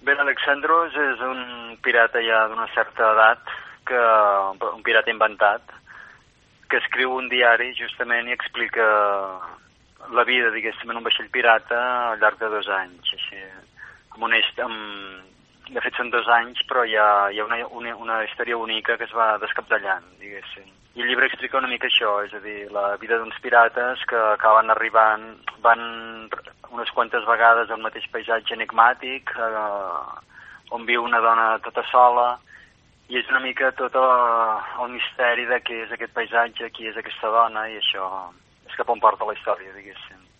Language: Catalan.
Bé, l'Alexandros és un pirata ja d'una certa edat, un pirata inventat, que escriu un diari justament i explica la vida, diguéssim, en un vaixell pirata al llarg de 2 anys. Així, de fet són 2 anys, però hi ha una història única que es va descapdallant, diguéssim. I el llibre explica una mica això, és a dir, la vida d'uns pirates que acaben arribant, van unes quantes vegades al mateix paisatge enigmàtic, on viu una dona tota sola, i és una mica tot el misteri de què és aquest paisatge, qui és aquesta dona, i això és cap on porta la història, diguéssim.